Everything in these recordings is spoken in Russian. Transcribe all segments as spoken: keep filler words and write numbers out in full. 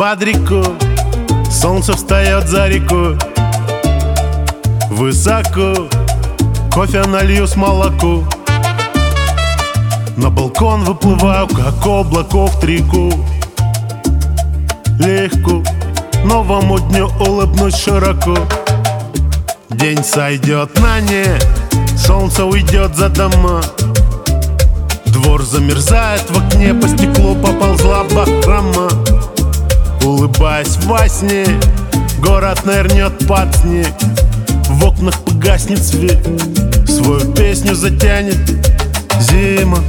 под реку, солнце встает за реку. Высоко, кофе налью с молоку. На балкон выплываю, как облако в трику. Легко, новому дню улыбнусь широко. День сойдет на нет, солнце уйдет за дома. Двор замерзает, в окне по стеклу поползла бахрома. Улыбаясь во сне, город нырнет под снег. В окнах погаснет свет, свою песню затянет зима.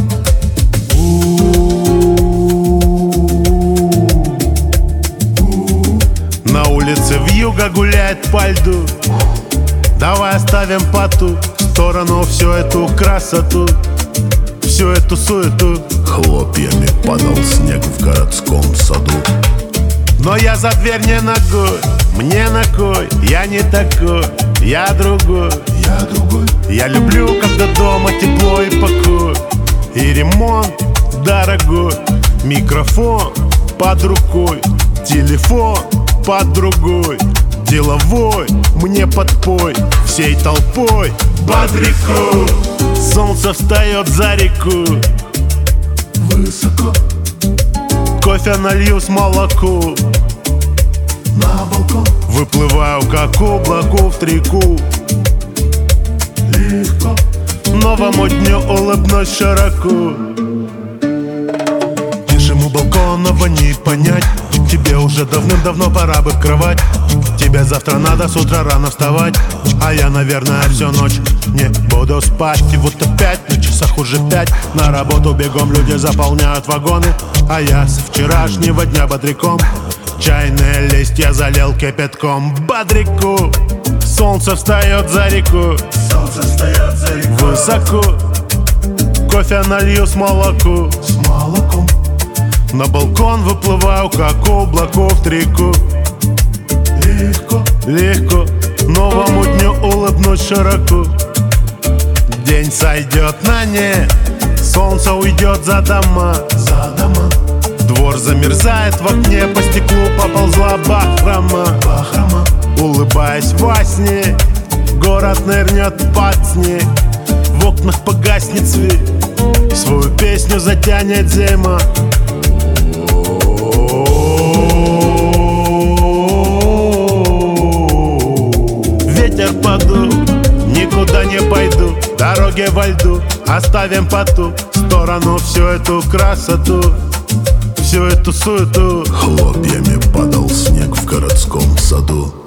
На улице вьюга гуляет по льду. Давай оставим по ту сторону всю эту красоту, всю эту суету. Хлопьями падал снег в городском саду. Но я за дверь не ногой, мне на кой, я не такой, я другой. Я другой. Я люблю, когда дома тепло и покой, и ремонт дорогой. Микрофон под рукой, телефон под другой. Деловой мне подпой, всей толпой под реку. Солнце встает за реку. Высоко, кофе налью с молоку. на балкон Выплываю, как облако в трику. легко, Новому дню улыбнусь широко. Тишину балконного не понять. Тебе уже давным-давно пора бы в кровать. Тебе завтра надо с утра рано вставать. А я, наверное, всю ночь не буду спать. И вот опять на часах уже пять. На работу бегом люди заполняют вагоны. А я со вчерашнего дня бодряком. Чайное листья залил кипятком. Бодрику, солнце встает за реку. солнце встает за реку. Высоко, кофе налью с молоку. С молоком На балкон выплываю, как облако в трику. легко, Легко, новому дню улыбнусь широко. День сойдет на нет, солнце уйдет за дома. за дома Двор замерзает, в окне по стеклу поползла бахрома. бахрома. Улыбаясь во сне, город нырнет под снег. В окнах погаснет свет, свою песню затянет зима. Ветер подул, никуда не пойду. Дороги во льду, оставим по ту сторону всю эту красоту, всю эту суету. Хлопьями падал снег в городском саду.